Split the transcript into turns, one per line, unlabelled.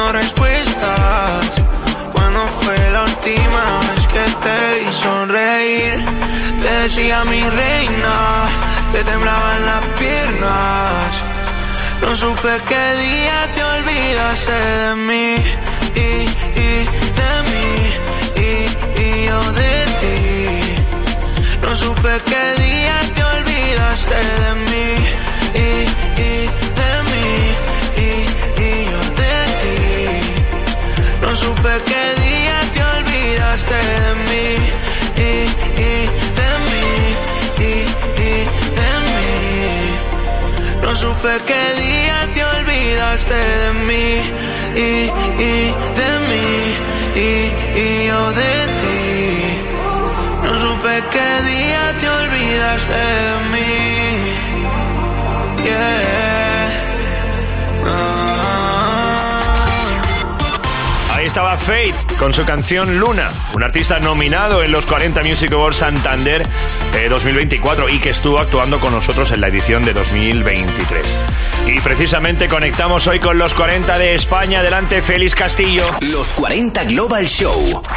buscando respuestas. Cuando fue la última vez que te vi sonreír? Te decía mi reina, te temblaban las piernas. No supe qué día te olvidaste de mí y de mí y yo de ti. No supe qué día te olvidaste de mí y de mí y yo de ti. No supe qué día te olvidaste de mí y de mí y de mí. No supe qué día te olvidaste de mí y de mí y yo de ti. No supe qué día te olvidaste de mí. Yeah.
Ahí estaba Fate con su canción Luna, un artista nominado en los 40 Music Awards Santander 2024 y que estuvo actuando con nosotros en la edición de 2023. Y precisamente conectamos hoy con los 40 de España. Adelante, Félix Castillo.
Los 40 Global Show.